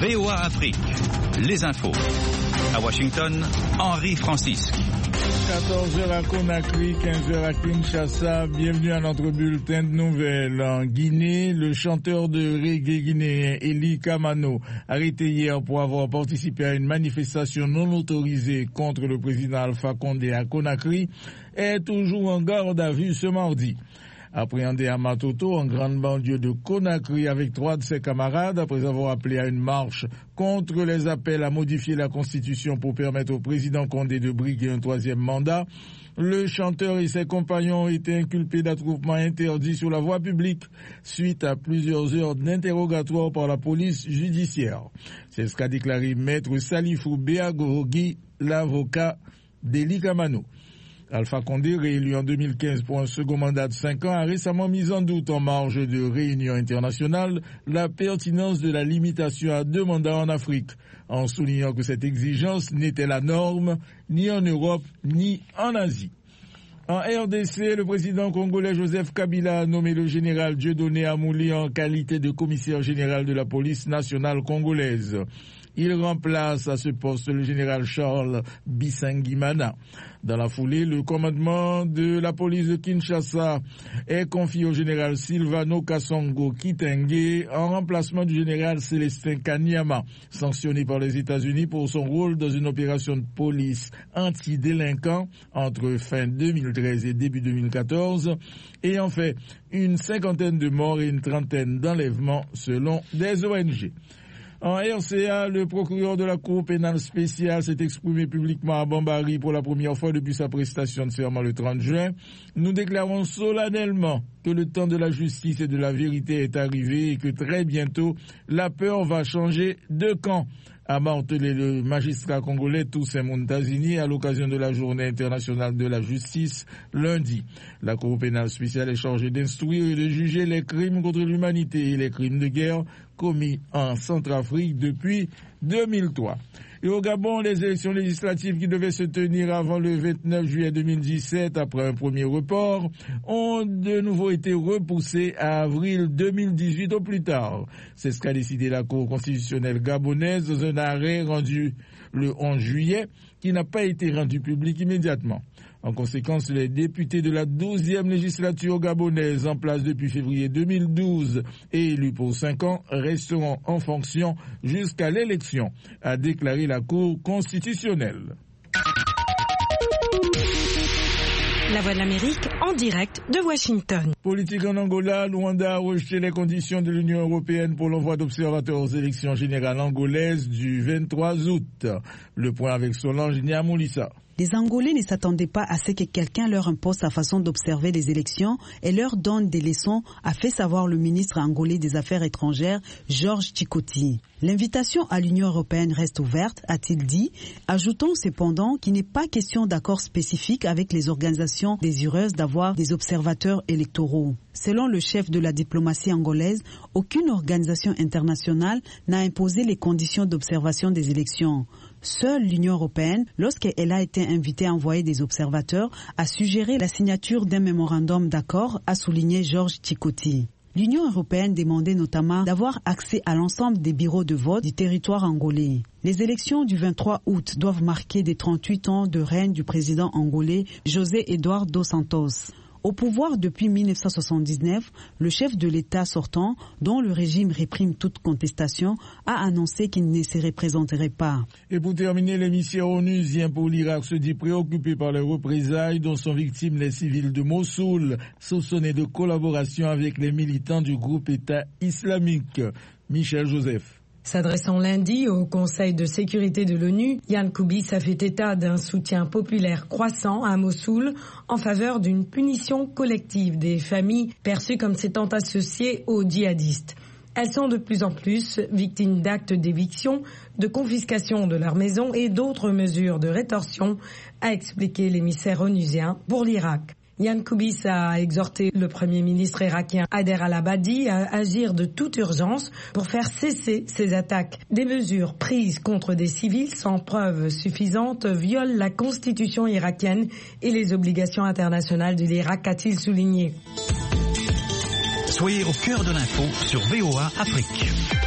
VOA Afrique, les infos. À Washington, Henri Francisque. 14h à Conakry, 15h à Kinshasa. Bienvenue à notre bulletin de nouvelles. En Guinée, le chanteur de reggae guinéen Eli Kamano, arrêté hier pour avoir participé à une manifestation non autorisée contre le président Alpha Condé à Conakry, est toujours en garde à vue ce mardi. Appréhendé à Matoto, en grande banlieue de Conakry, avec 3 de ses camarades, après avoir appelé à une marche contre les appels à modifier la Constitution pour permettre au président Condé de briguer un 3e mandat, le chanteur et ses compagnons ont été inculpés d'attroupement interdit sur la voie publique suite à plusieurs heures d'interrogatoire par la police judiciaire. C'est ce qu'a déclaré Maître Salifou Béagorogui, l'avocat d'Eli Kamano. Alpha Condé, réélu en 2015 pour un second mandat de 5 ans, a récemment mis en doute en marge de réunions internationales la pertinence de la limitation à 2 mandats en Afrique, en soulignant que cette exigence n'était la norme ni en Europe ni en Asie. En RDC, le président congolais Joseph Kabila a nommé le général Dieudonné Amouli en qualité de commissaire général de la police nationale congolaise. Il remplace à ce poste le général Charles Bisangimana. Dans la foulée, le commandement de la police de Kinshasa est confié au général Silvano Kasongo Kitenge en remplacement du général Célestin Kanyama, sanctionné par les États-Unis pour son rôle dans une opération de police anti-délinquants entre fin 2013 et début 2014, ayant fait une 50aine de morts et une 30aine d'enlèvements selon des ONG. En RCA, le procureur de la Cour pénale spéciale s'est exprimé publiquement à Bambari pour la première fois depuis sa prestation de serment le 30 juin. Nous déclarons solennellement que le temps de la justice et de la vérité est arrivé et que très bientôt, la peur va changer de camp, a martelé le magistrat congolais Toussaint Montazini à l'occasion de la Journée internationale de la justice lundi. La Cour pénale spéciale est chargée d'instruire et de juger les crimes contre l'humanité et les crimes de guerre commis en Centrafrique depuis 2003. Et au Gabon, les élections législatives qui devaient se tenir avant le 29 juillet 2017, après un premier report, ont de nouveau été repoussées à avril 2018 au plus tard. C'est ce qu'a décidé la Cour constitutionnelle gabonaise dans un arrêt rendu le 11 juillet, qui n'a pas été rendu public immédiatement. En conséquence, les députés de la 12e législature gabonaise, en place depuis février 2012 et élus pour 5 ans, resteront en fonction jusqu'à l'élection, a déclaré la Cour constitutionnelle. La Voix de l'Amérique en direct de Washington. Politique en Angola, Luanda a rejeté les conditions de l'Union européenne pour l'envoi d'observateurs aux élections générales angolaises du 23 août. Le point avec Solange Niamoulissa. Les Angolais ne s'attendaient pas à ce que quelqu'un leur impose sa façon d'observer les élections et leur donne des leçons, a fait savoir le ministre angolais des Affaires étrangères, Georges Chikoti. L'invitation à l'Union européenne reste ouverte, a-t-il dit, ajoutant cependant qu'il n'est pas question d'accord spécifique avec les organisations désireuses d'avoir des observateurs électoraux. Selon le chef de la diplomatie angolaise, aucune organisation internationale n'a imposé les conditions d'observation des élections. Seule l'Union européenne, lorsqu'elle a été invitée à envoyer des observateurs, a suggéré la signature d'un mémorandum d'accord, a souligné Georges Chikoti. L'Union européenne demandait notamment d'avoir accès à l'ensemble des bureaux de vote du territoire angolais. Les élections du 23 août doivent marquer des 38 ans de règne du président angolais José Eduardo dos Santos. Au pouvoir depuis 1979, le chef de l'État sortant, dont le régime réprime toute contestation, a annoncé qu'il ne se représenterait pas. Et pour terminer, l'émissaire onusien pour l'Irak se dit préoccupé par les représailles dont sont victimes les civils de Mossoul, soupçonnés de collaboration avec les militants du groupe État islamique. Michel Joseph. S'adressant lundi au Conseil de sécurité de l'ONU, Jan Kubis a fait état d'un soutien populaire croissant à Mossoul en faveur d'une punition collective des familles perçues comme s'étant associées aux djihadistes. Elles sont de plus en plus victimes d'actes d'éviction, de confiscation de leurs maisons et d'autres mesures de rétorsion, a expliqué l'émissaire onusien pour l'Irak. Jan Kubis a exhorté le Premier ministre irakien Haider al-Abadi à agir de toute urgence pour faire cesser ces attaques. Des mesures prises contre des civils sans preuve suffisante violent la constitution irakienne et les obligations internationales de l'Irak, a-t-il souligné. Soyez au cœur de l'info sur VOA Afrique.